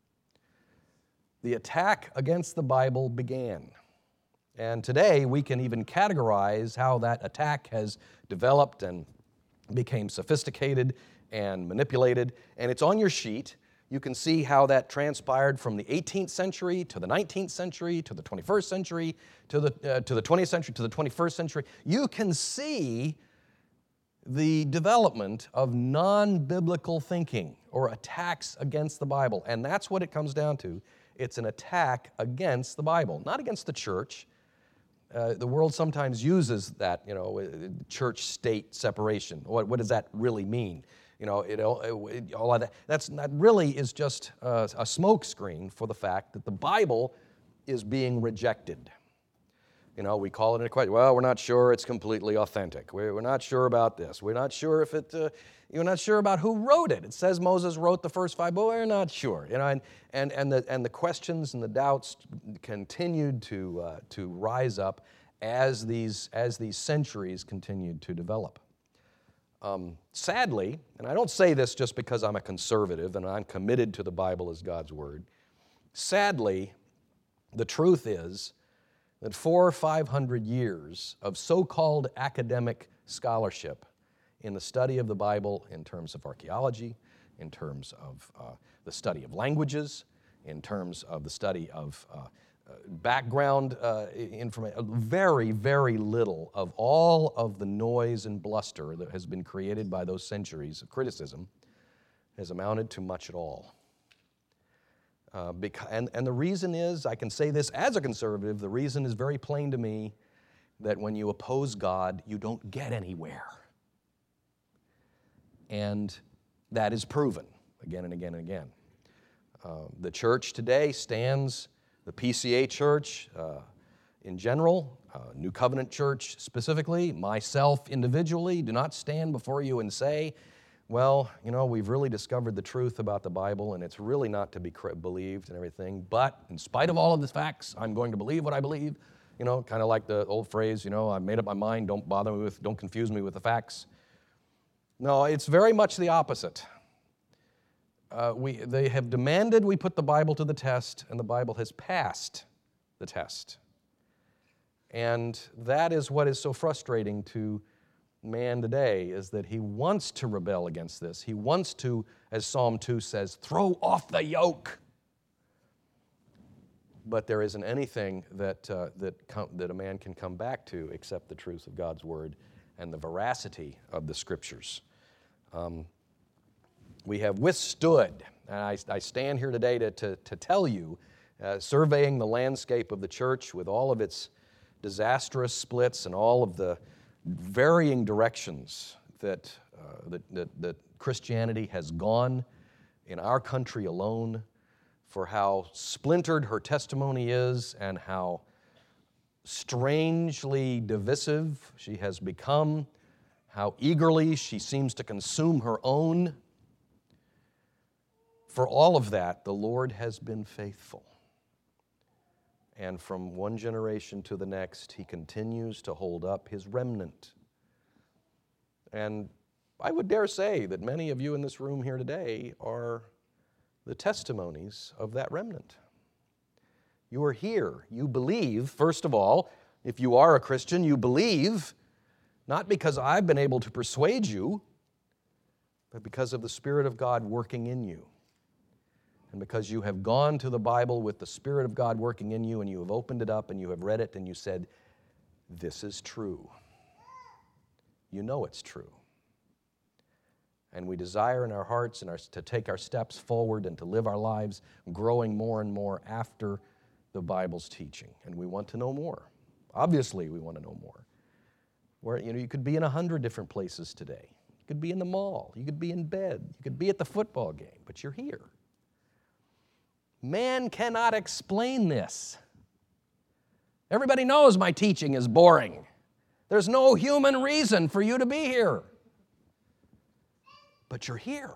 the attack against the Bible began. And today we can even categorize how that attack has developed and became sophisticated and manipulated. And it's on your sheet. You can see how that transpired from the eighteenth century to the nineteenth century to the twenty-first century to the, uh, to the twentieth century to the twenty-first century. You can see the development of non-biblical thinking or attacks against the Bible. And that's what it comes down to. It's an attack against the Bible, not against the church. Uh, the world sometimes uses that, you know, church-state separation. What, what does that really mean? You know, it, it, all of that. That's, that really is just a, a smokescreen for the fact that the Bible is being rejected. You know, we call it a question. Well, we're not sure it's completely authentic. We're, we're not sure about this. We're not sure if it. Uh, we're not sure about who wrote it. It says Moses wrote the first five, but we're not sure. You know, and and and the and the questions and the doubts continued to uh, to rise up as these as these centuries continued to develop. Um, sadly, and I don't say this just because I'm a conservative and I'm committed to the Bible as God's Word, sadly, the truth is that four or five hundred years of so-called academic scholarship in the study of the Bible in terms of archaeology, in terms of uh, the study of languages, in terms of the study of uh, uh, background uh, information, very, very little of all of the noise and bluster that has been created by those centuries of criticism has amounted to much at all. Uh, because, and, and the reason is, I can say this as a conservative, the reason is very plain to me, that when you oppose God, you don't get anywhere. And that is proven again and again and again. Uh, the church today stands, the P C A church uh, in general, uh, New Covenant Church specifically, myself individually, do not stand before you and say, well, you know, we've really discovered the truth about the Bible and it's really not to be believed and everything, but in spite of all of the facts, I'm going to believe what I believe. You know, kind of like the old phrase, you know, I've made up my mind, don't bother me with, don't confuse me with the facts. No, it's very much the opposite. Uh, we, they have demanded we put the Bible to the test, and the Bible has passed the test. And that is what is so frustrating to man today, is that he wants to rebel against this. He wants to, as Psalm two says, throw off the yoke. But there isn't anything that, uh, that, com- that a man can come back to except the truth of God's Word and the veracity of the Scriptures. Um, we have withstood, and I, I stand here today to, to, to tell you, uh, surveying the landscape of the church with all of its disastrous splits and all of the varying directions that, uh, that, that, that Christianity has gone in our country alone, for how splintered her testimony is and how strangely divisive she has become, how eagerly she seems to consume her own. For all of that, the Lord has been faithful. And from one generation to the next, He continues to hold up His remnant. And I would dare say that many of you in this room here today are the testimonies of that remnant. You are here. You believe, first of all, if you are a Christian, you believe, not because I've been able to persuade you, but because of the Spirit of God working in you. And because you have gone to the Bible with the Spirit of God working in you, and you have opened it up and you have read it and you said, this is true. You know it's true. And we desire in our hearts and our, to take our steps forward and to live our lives growing more and more after the Bible's teaching. And we want to know more. Obviously, we want to know more. Where, you know, you could be in a hundred different places today. You could be in the mall. You could be in bed. You could be at the football game, but you're here. Man cannot explain this. Everybody knows my teaching is boring. There's no human reason for you to be here. But you're here.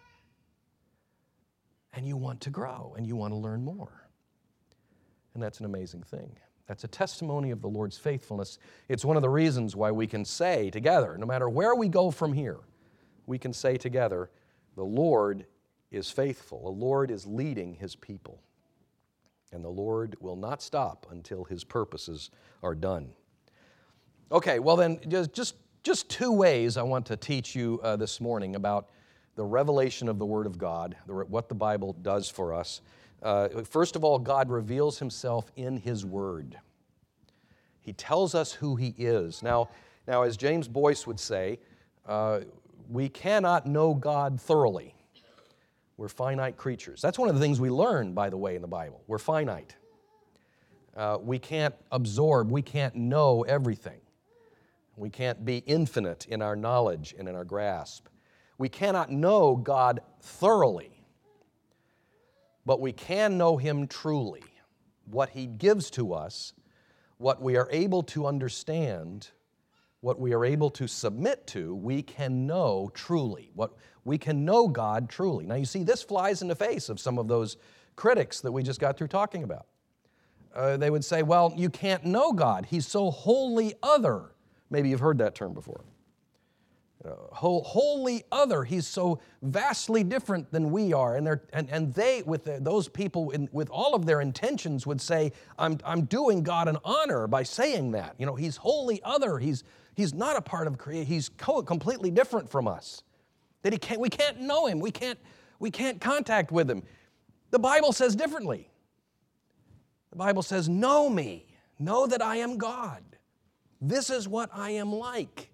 And you want to grow, and you want to learn more. And that's an amazing thing. That's a testimony of the Lord's faithfulness. It's one of the reasons why we can say together, no matter where we go from here, we can say together, the Lord is faithful. The Lord is leading His people. And the Lord will not stop until His purposes are done. Okay, well then, just, just, just two ways I want to teach you uh, this morning about the revelation of the Word of God, the, what the Bible does for us. Uh, first of all, God reveals Himself in His Word. He tells us who He is. Now, now as James Boyce would say, uh, we cannot know God thoroughly. We're finite creatures. That's one of the things we learn, by the way, in the Bible. We're finite. Uh, we can't absorb, we can't know everything. We can't be infinite in our knowledge and in our grasp. We cannot know God thoroughly, but we can know Him truly. What He gives to us, what we are able to understand, what we are able to submit to, we can know truly. What we can know God truly. Now you see, this flies in the face of some of those critics that we just got through talking about. Uh, they would say, well, you can't know God. He's so wholly other. Maybe you've heard that term before. uh, whole, wholly other. He's so vastly different than we are. And, they're, and, and they, with the, those people, in, with all of their intentions, would say, I'm, I'm doing God an honor by saying that. You know, he's wholly other. He's, he's not a part of creation. He's co- completely different from us. That he can't, we can't know him. We can't, we can't contact with him. The Bible says differently. The Bible says, know me. Know that I am God. This is what I am like.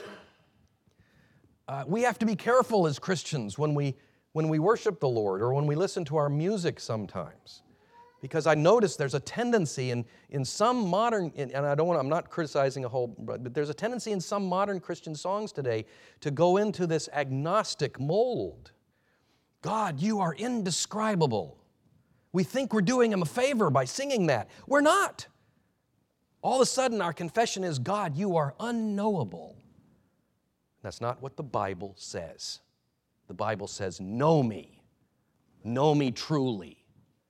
Uh, we have to be careful as Christians when we, when we worship the Lord or when we listen to our music sometimes. Because I notice there's a tendency in, in some modern, and I don't want, I'm not criticizing a whole, but there's a tendency in some modern Christian songs today to go into this agnostic mold. God, you are indescribable. We think we're doing him a favor by singing that. We're not. All of a sudden, our confession is, God, you are unknowable. That's not what the Bible says. The Bible says, know me. Know me truly.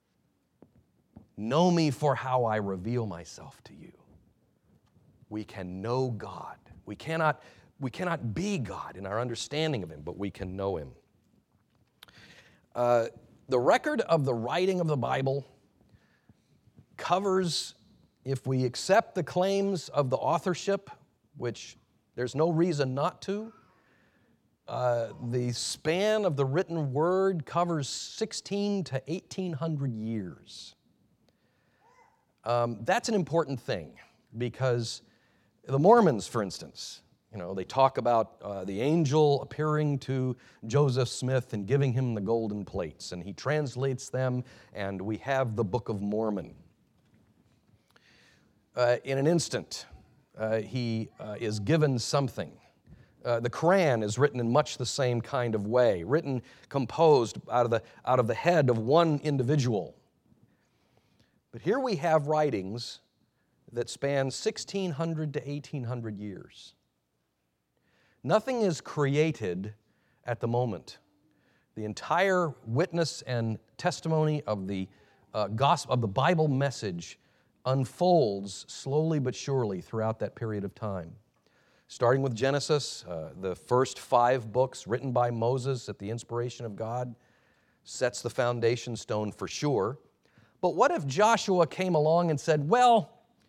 Know me for how I reveal myself to you. We can know God. We cannot, we cannot be God in our understanding of him, but we can know him. Uh, the record of the writing of the Bible covers, if we accept the claims of the authorship, which there's no reason not to, uh, the span of the written word covers sixteen to eighteen hundred years. Um, that's an important thing because the Mormons, for instance, you know, they talk about uh, the angel appearing to Joseph Smith and giving him the golden plates, and he translates them, and we have the Book of Mormon. Uh, in an instant, uh, he uh, is given something. Uh, the Quran is written in much the same kind of way, written, composed out of the, out of the head of one individual. But here we have writings that span sixteen hundred to eighteen hundred years. Nothing is created at the moment. The entire witness and testimony of the uh, gospel, of the Bible message unfolds slowly but surely throughout that period of time. Starting with Genesis, uh, the first five books written by Moses at the inspiration of God sets the foundation stone for sure. But what if Joshua came along and said, well,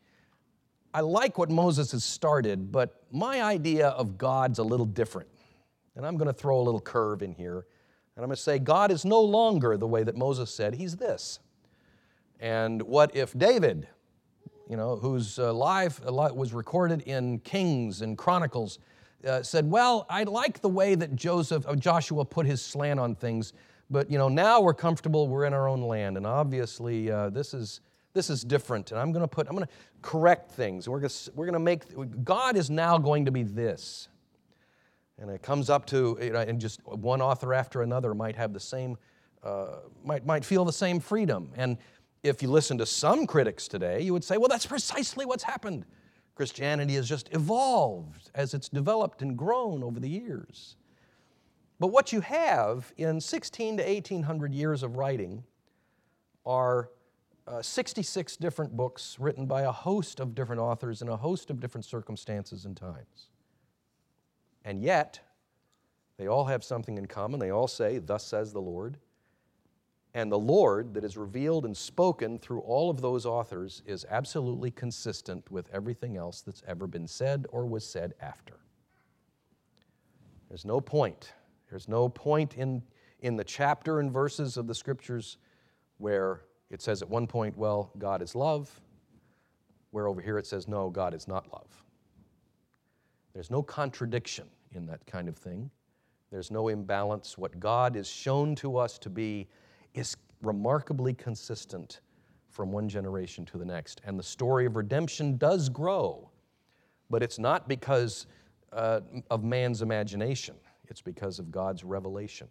I like what Moses has started, but my idea of God's a little different. And I'm going to throw a little curve in here. And I'm going to say God is no longer the way that Moses said, he's this. And what if David, you know, whose uh, life was recorded in Kings and Chronicles, uh, said, well, I like the way that Joseph, uh, Joshua put his slant on things, but, you know, now we're comfortable, we're in our own land, and obviously uh, this is this is different, and I'm going to put, I'm going to correct things, and we're going to, we're going to make, God is now going to be this. And it comes up to, you know, and just one author after another might have the same, uh, might might feel the same freedom. And if you listen to some critics today, you would say, well, that's precisely what's happened. Christianity has just evolved as it's developed and grown over the years. But what you have in sixteen to eighteen hundred years of writing are uh, sixty-six different books written by a host of different authors in a host of different circumstances and times. And yet, they all have something in common. They all say, thus says the Lord. And the Lord that is revealed and spoken through all of those authors is absolutely consistent with everything else that's ever been said or was said after. There's no point. There's no point in, in the chapter and verses of the Scriptures where it says at one point, well, God is love, where over here it says, no, God is not love. There's no contradiction in that kind of thing. There's no imbalance. What God is shown to us to be is remarkably consistent from one generation to the next. And the story of redemption does grow, but it's not because uh, of man's imagination. It's because of God's revelation.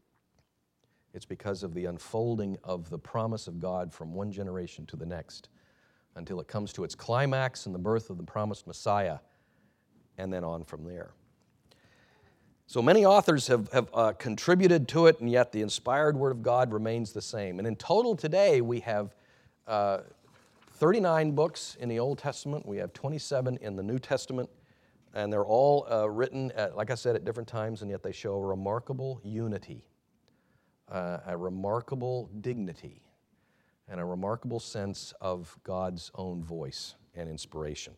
It's because of the unfolding of the promise of God from one generation to the next until it comes to its climax in the birth of the promised Messiah, and then on from there. So many authors have, have uh, contributed to it, and yet the inspired Word of God remains the same. And in total today, we have uh, thirty-nine books in the Old Testament. We have twenty-seven in the New Testament. And they're all uh, written, at, like I said, at different times, and yet they show a remarkable unity, uh, a remarkable dignity, and a remarkable sense of God's own voice and inspiration.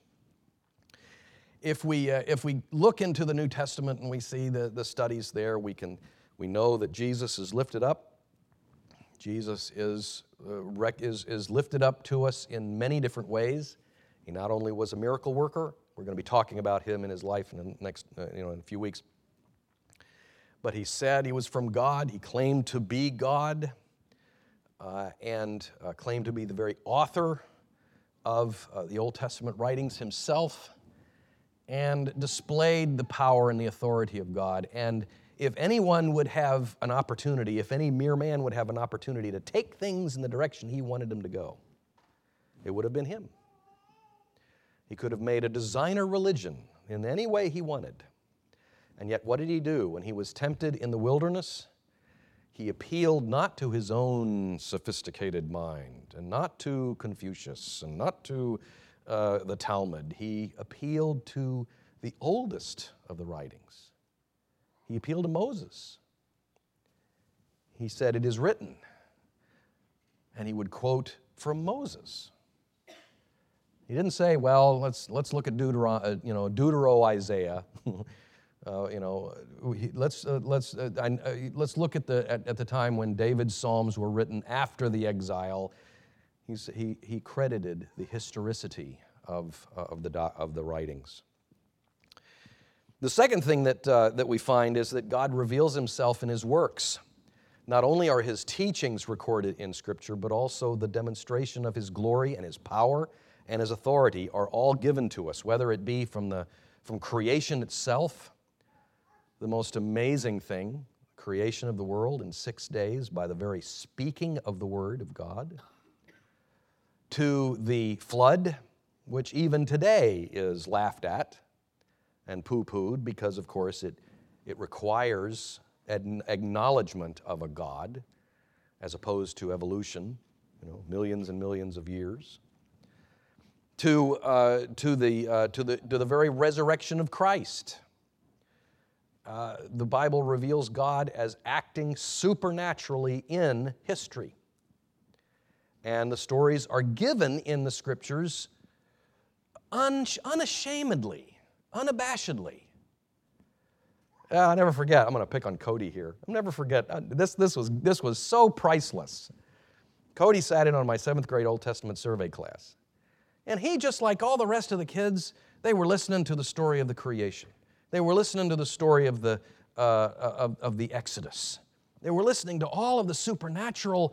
If we, uh, if we look into the New Testament and we see the, the studies there, we, can, we know that Jesus is lifted up. Jesus is, uh, rec- is, is lifted up to us in many different ways. He not only was a miracle worker, we're going to be talking about him in his life in the next, uh, you know, in a few weeks, but he said he was from God. He claimed to be God uh, and uh, claimed to be the very author of uh, the Old Testament writings himself, and displayed the power and the authority of God. And if anyone would have an opportunity, if any mere man would have an opportunity to take things in the direction he wanted them to go, it would have been him. He could have made a designer religion in any way he wanted. And yet what did he do? When he was tempted in the wilderness, he appealed not to his own sophisticated mind, and not to Confucius, and not to uh, the Talmud. He appealed to the oldest of the writings. He appealed to Moses. He said, "It is written," and he would quote from Moses. He didn't say, "Well, let's let's look at Deutero, uh, you know, Deutero Isaiah." uh, you know, he, let's uh, let's uh, I, uh, let's look at the at, at the time when David's Psalms were written after the exile. He's, he he credited the historicity of uh, of the of the writings. The second thing that uh, that we find is that God reveals Himself in His works. Not only are His teachings recorded in Scripture, but also the demonstration of His glory and His power and His authority are all given to us, whether it be from the from creation itself, the most amazing thing, creation of the world in six days by the very speaking of the Word of God, to the flood, which even today is laughed at and poo-pooed because, of course, it, it requires an acknowledgement of a God as opposed to evolution, you know, millions and millions of years, to, uh, to, the, uh, to, the, to the very resurrection of Christ. Uh, the Bible reveals God as acting supernaturally in history. And the stories are given in the Scriptures un- unashamedly, unabashedly. Uh, I'll never forget, I'm going to pick on Cody here. I'll never forget, uh, this, this, was, this was so priceless. Cody sat in on my seventh grade Old Testament survey class. And he, just like all the rest of the kids, they were listening to the story of the creation. They were listening to the story of the, uh, of, of the Exodus. They were listening to all of the supernatural,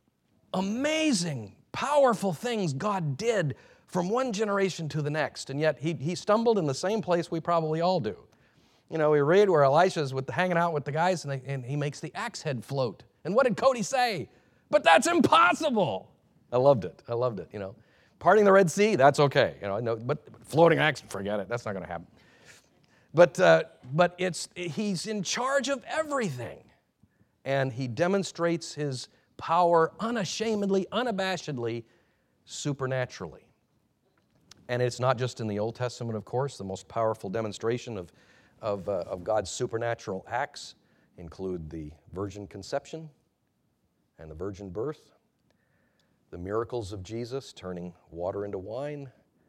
amazing, powerful things God did from one generation to the next. And yet he, he stumbled in the same place we probably all do. You know, we read where Elisha's with, hanging out with the guys and, they, and he makes the axe head float. And what did Cody say? But that's impossible. I loved it. I loved it, you know. Parting the Red Sea, that's okay. You know, no, but floating axe, forget it. That's not going to happen. But, uh, but it's, he's in charge of everything. And he demonstrates his power unashamedly, unabashedly, supernaturally. And it's not just in the Old Testament, of course. The most powerful demonstration of, of, uh, of God's supernatural acts include the virgin conception and the virgin birth, the miracles of Jesus turning water into wine,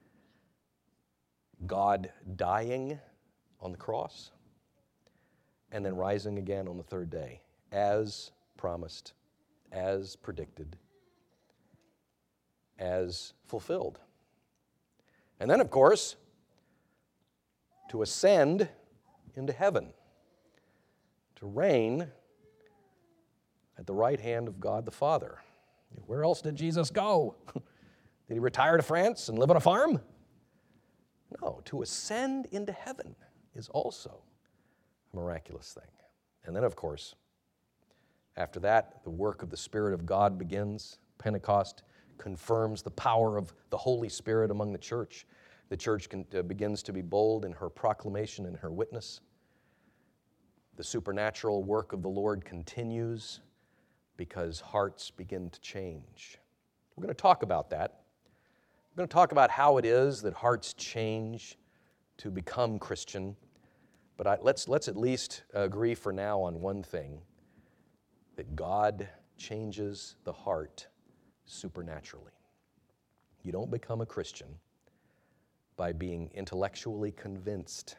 God dying on the cross, and then rising again on the third day, as promised, as predicted, as fulfilled. And then, of course, to ascend into heaven, to reign at the right hand of God the Father. Where else did Jesus go? Did he retire to France and live on a farm? No, to ascend into heaven is also a miraculous thing. And then, of course, after that, the work of the Spirit of God begins. Pentecost confirms the power of the Holy Spirit among the church. The church can, uh, begins to be bold in her proclamation and her witness. The supernatural work of the Lord continues because hearts begin to change. We're going to talk about that. We're going to talk about how it is that hearts change to become Christian, but I, let's, let's at least agree for now on one thing, that God changes the heart supernaturally. You don't become a Christian by being intellectually convinced.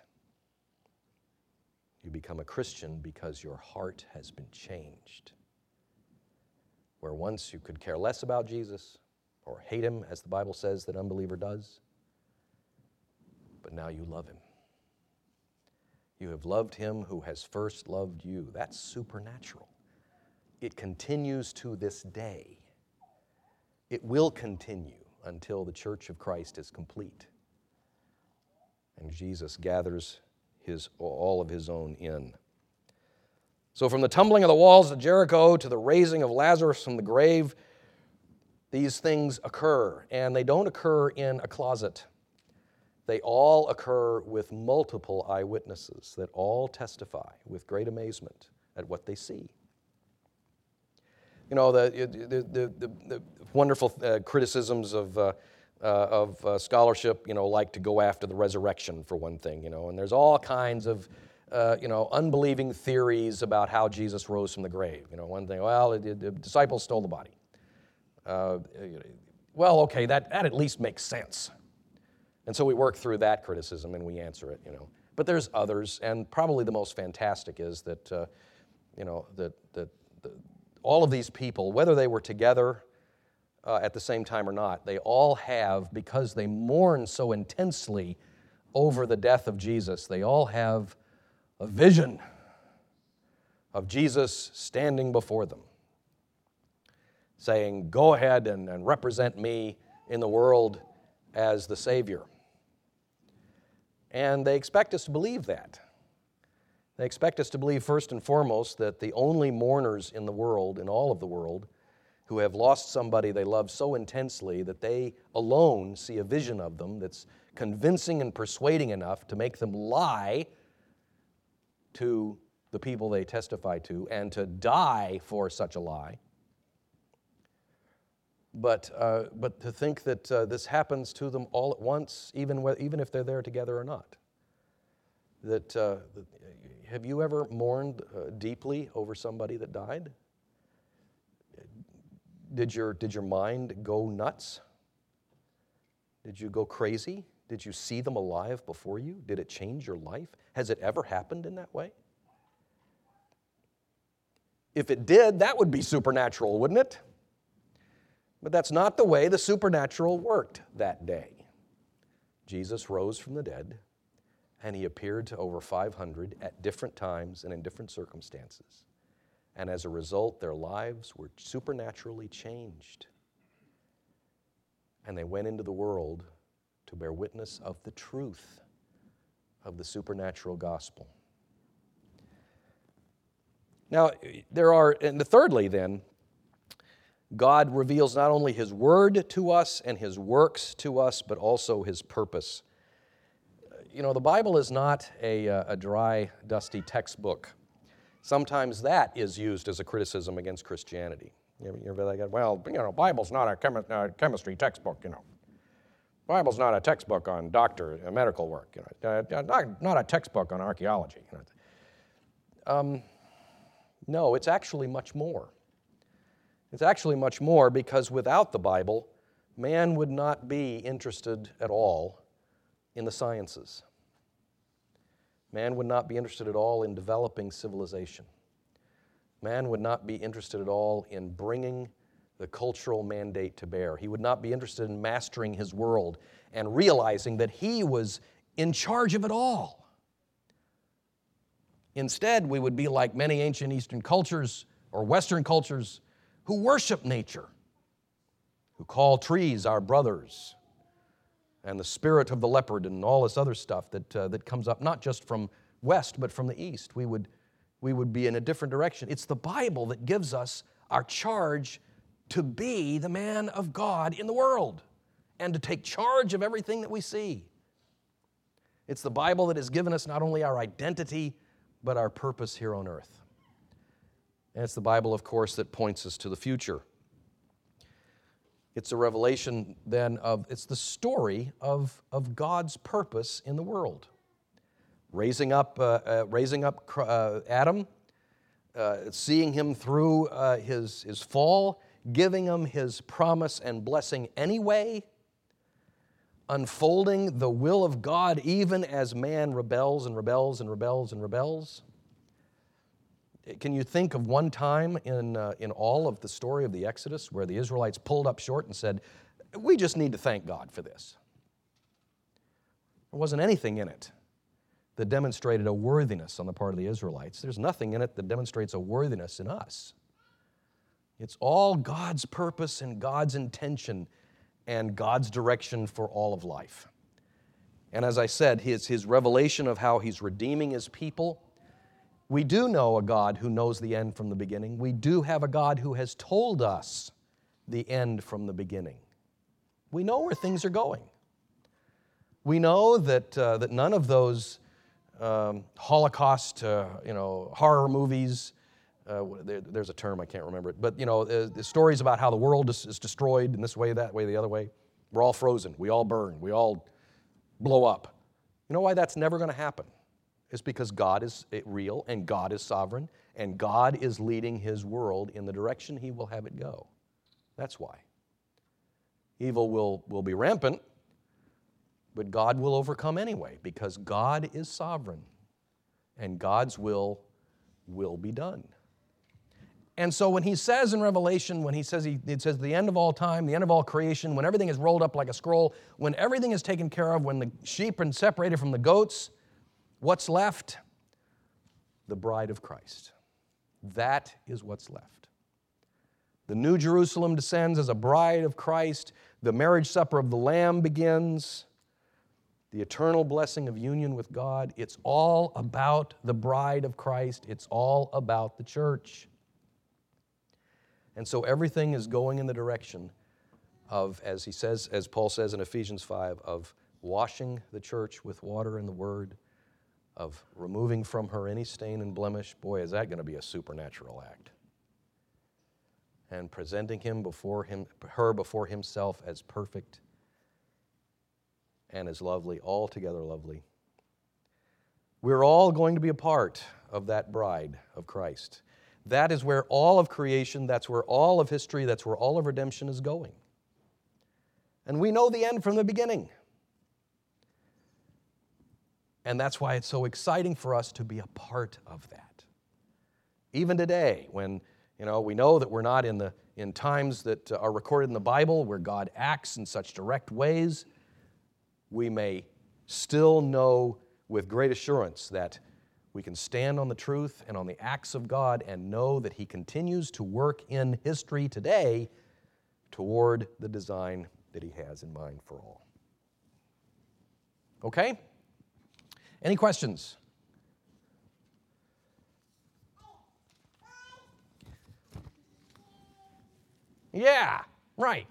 You become a Christian because your heart has been changed. Where once you could care less about Jesus or hate him, as the Bible says that unbeliever does, but now you love him. You have loved him who has first loved you. That's supernatural. It continues to this day. It will continue until the church of Christ is complete and Jesus gathers his, all of his own in. So from the tumbling of the walls of Jericho to the raising of Lazarus from the grave, these things occur, and they don't occur in a closet. They all occur with multiple eyewitnesses that all testify with great amazement at what they see. You know, the, the, the, the, the wonderful uh, criticisms of, uh, uh, of uh, scholarship, you know, like to go after the resurrection, for one thing, you know, and there's all kinds of, uh, you know, unbelieving theories about how Jesus rose from the grave. You know, one thing, well, the, the disciples stole the body. Uh, well, okay, that, that at least makes sense. And so we work through that criticism and we answer it, you know. But there's others, and probably the most fantastic is that, uh, you know, that, that the, all of these people, whether they were together uh, at the same time or not, they all have, because they mourn so intensely over the death of Jesus, they all have a vision of Jesus standing before them, saying, go ahead and, and represent me in the world as the Savior. And they expect us to believe that. They expect us to believe, first and foremost, that the only mourners in the world, in all of the world, who have lost somebody they love so intensely that they alone see a vision of them that's convincing and persuading enough to make them lie to the people they testify to and to die for such a lie. But, uh, but to think that uh, this happens to them all at once, even, wh- even if they're there together or not. That, uh, that have you ever mourned uh, deeply over somebody that died? Did your, did your mind go nuts? Did you go crazy? Did you see them alive before you? Did it change your life? Has it ever happened in that way? If it did, that would be supernatural, wouldn't it? But that's not the way the supernatural worked that day. Jesus rose from the dead, and he appeared to over five hundred at different times and in different circumstances. And as a result, their lives were supernaturally changed. And they went into the world to bear witness of the truth of the supernatural gospel. Now, there are, and thirdly then, God reveals not only his word to us and his works to us, but also his purpose. You know, the Bible is not a, a dry, dusty textbook. Sometimes that is used as a criticism against Christianity. You ever like, well, you know, Bible's not a chemi- uh, chemistry textbook, you know. Bible's not a textbook on doctor, uh, medical work, you know. Uh, not, not a textbook on archaeology. You know. Um, no, it's actually much more. It's actually much more because without the Bible, man would not be interested at all in the sciences. Man would not be interested at all in developing civilization. Man would not be interested at all in bringing the cultural mandate to bear. He would not be interested in mastering his world and realizing that he was in charge of it all. Instead, we would be like many ancient Eastern cultures or Western cultures who worship nature, who call trees our brothers, and the spirit of the leopard and all this other stuff that, uh, that comes up not just from west but from the east. We would, we would be in a different direction. It's the Bible that gives us our charge to be the man of God in the world and to take charge of everything that we see. It's the Bible that has given us not only our identity but our purpose here on earth. And it's the Bible, of course, that points us to the future. It's a revelation then of, it's the story of, of God's purpose in the world. raising up, uh, uh, raising up uh, Adam, uh, seeing him through uh, his, his fall, giving him his promise and blessing anyway, unfolding the will of God even as man rebels and rebels and rebels and rebels. Can you think of one time in, uh, in all of the story of the Exodus where the Israelites pulled up short and said, we just need to thank God for this? There wasn't anything in it that demonstrated a worthiness on the part of the Israelites. There's nothing in it that demonstrates a worthiness in us. It's all God's purpose and God's intention and God's direction for all of life. And as I said, his, his revelation of how he's redeeming his people. We do know a God who knows the end from the beginning. We do have a God who has told us the end from the beginning. We know where things are going. We know that, uh, that none of those um, Holocaust, uh, you know, horror movies, uh, there, there's a term, I can't remember it, but, you know, uh, the stories about how the world is, is destroyed in this way, that way, the other way. We're all frozen. We all burn. We all blow up. You know why that's never going to happen? It's because God is real and God is sovereign and God is leading his world in the direction he will have it go. That's why. Evil will, will be rampant, but God will overcome anyway because God is sovereign and God's will will be done. And so when he says in Revelation, when he says, he, it says the end of all time, the end of all creation, when everything is rolled up like a scroll, when everything is taken care of, when the sheep are separated from the goats, what's left? The bride of Christ. That is what's left. The New Jerusalem descends as a bride of Christ. The marriage supper of the Lamb begins. The eternal blessing of union with God. It's all about the bride of Christ. It's all about the church. And so everything is going in the direction of, as he says, as Paul says in Ephesians five, of washing the church with water and the word, of removing from her any stain and blemish. Boy, is that going to be a supernatural act. And presenting him before him, her before himself as perfect and as lovely, altogether lovely. We're all going to be a part of that bride of Christ. That is where all of creation, that's where all of history, that's where all of redemption is going. And we know the end from the beginning. And that's why it's so exciting for us to be a part of that. Even today, when you know we know that we're not in the in times that are recorded in the Bible where God acts in such direct ways, we may still know with great assurance that we can stand on the truth and on the acts of God and know that he continues to work in history today toward the design that he has in mind for all. Okay? Any questions? Yeah, right.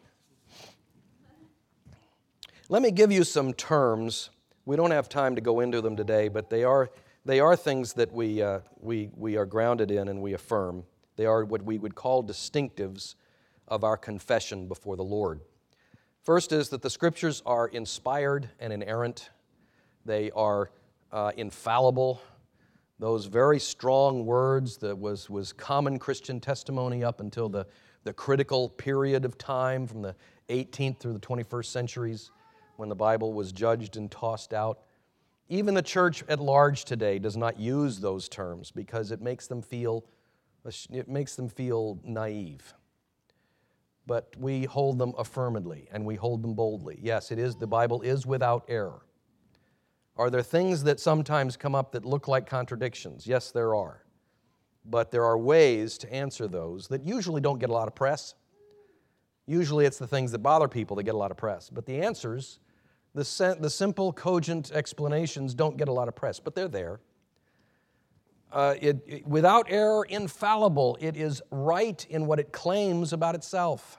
Let me give you some terms. We don't have time to go into them today, but they are they are things that we uh, we we are grounded in and we affirm. They are what we would call distinctives of our confession before the Lord. First is that the Scriptures are inspired and inerrant. They are uh, infallible. Those very strong words that was was common Christian testimony up until the the critical period of time from the eighteenth through the twenty-first centuries when the Bible was judged and tossed out. Even the church at large today does not use those terms because it makes them feel it makes them feel naive. But we hold them affirmedly and we hold them boldly. Yes, it is the Bible is without error. Are there things that sometimes come up that look like contradictions? Yes, there are. But there are ways to answer those that usually don't get a lot of press. Usually it's the things that bother people that get a lot of press. But the answers, the, sen- the simple, cogent explanations don't get a lot of press, but they're there. Uh, it, it, without error, infallible. It is right in what it claims about itself.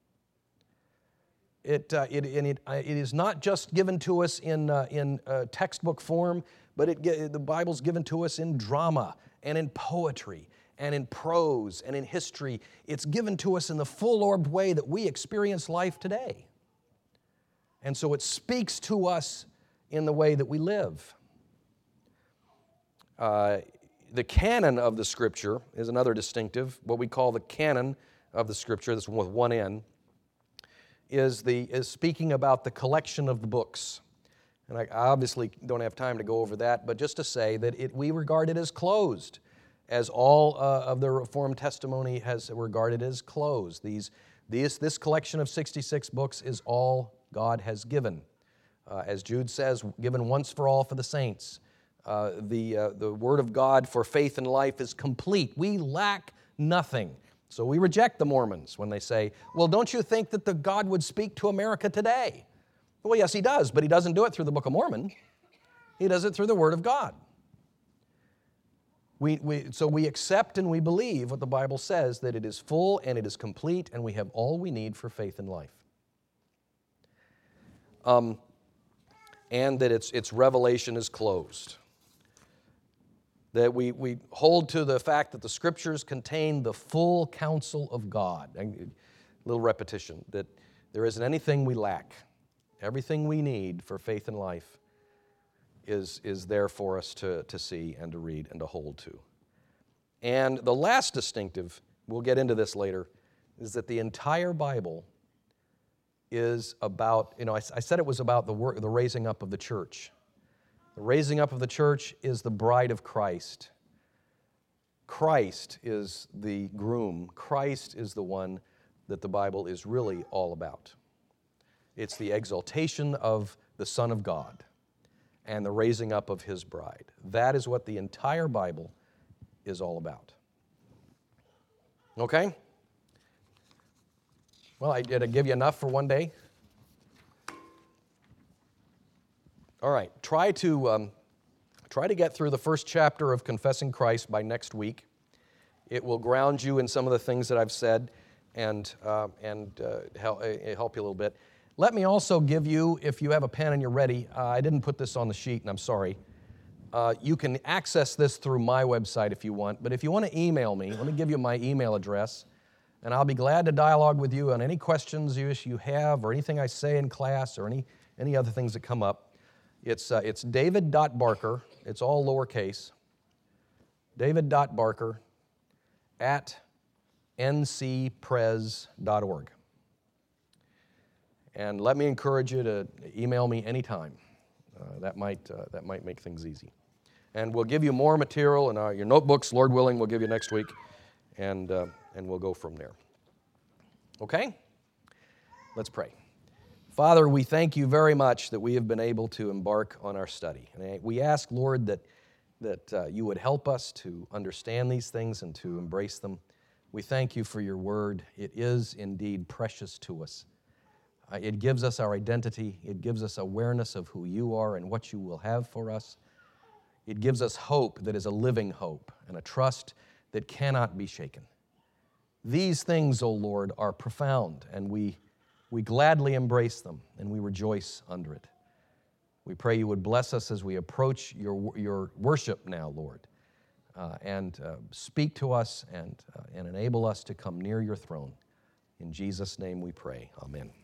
It, uh, it, and it, uh, it is not just given to us in, uh, in uh, textbook form, but it, the Bible's given to us in drama and in poetry and in prose and in history. It's given to us in the full-orbed way that we experience life today. And so it speaks to us in the way that we live. Uh, the canon of the Scripture is another distinctive. What we call the canon of the Scripture, this one with one N, is, the, is speaking about the collection of the books. And I obviously don't have time to go over that, but just to say that it, we regard it as closed, as all uh, of the Reformed testimony has regarded as closed. These, these, this collection of sixty-six books is all God has given. Uh, as Jude says, given once for all for the saints. Uh, the, uh, the Word of God for faith and life is complete. We lack nothing. So we reject the Mormons when they say, well, don't you think that the God would speak to America today? Well, yes, He does, but He doesn't do it through the Book of Mormon. He does it through the Word of God. We, we, so we accept and we believe what the Bible says, that it is full and it is complete, and we have all we need for faith and life. Um, and that its, its revelation is closed. That we, we hold to the fact that the Scriptures contain the full counsel of God. A little repetition, that there isn't anything we lack. Everything we need for faith and life is, is there for us to, to see and to read and to hold to. And the last distinctive, we'll get into this later, is that the entire Bible is about, you know, I, I said it was about the, work, the raising up of the church. The raising up of the church is the bride of Christ. Christ is the groom. Christ is the one that the Bible is really all about. It's the exaltation of the Son of God and the raising up of His bride. That is what the entire Bible is all about. Okay? Well, I, did I give you enough for one day? All right, try to, um, try to get through the first chapter of Confessing Christ by next week. It will ground you in some of the things that I've said and, uh, and uh, help, uh, help you a little bit. Let me also give you, if you have a pen and you're ready, uh, I didn't put this on the sheet and I'm sorry. Uh, you can access this through my website if you want, but if you want to email me, let me give you my email address, and I'll be glad to dialogue with you on any questions you, you have or anything I say in class or any, any other things that come up. It's, uh, it's david dot barker, it's all lowercase, david dot barker at n c pres dot org. And let me encourage you to email me anytime. Uh, that, might, uh, that might make things easy. And we'll give you more material in our, your notebooks, Lord willing, we'll give you next week, and, uh, and we'll go from there. Okay? Let's pray. Father, we thank you very much that we have been able to embark on our study. And we ask, Lord, that, that uh, you would help us to understand these things and to embrace them. We thank you for your word. It is indeed precious to us. Uh, it gives us our identity. It gives us awareness of who you are and what you will have for us. It gives us hope that is a living hope and a trust that cannot be shaken. These things, O Lord, are profound, and we We gladly embrace them, and we rejoice under it. We pray you would bless us as we approach your, your worship now, Lord, uh, and uh, speak to us and, uh, and enable us to come near your throne. In Jesus' name we pray. Amen.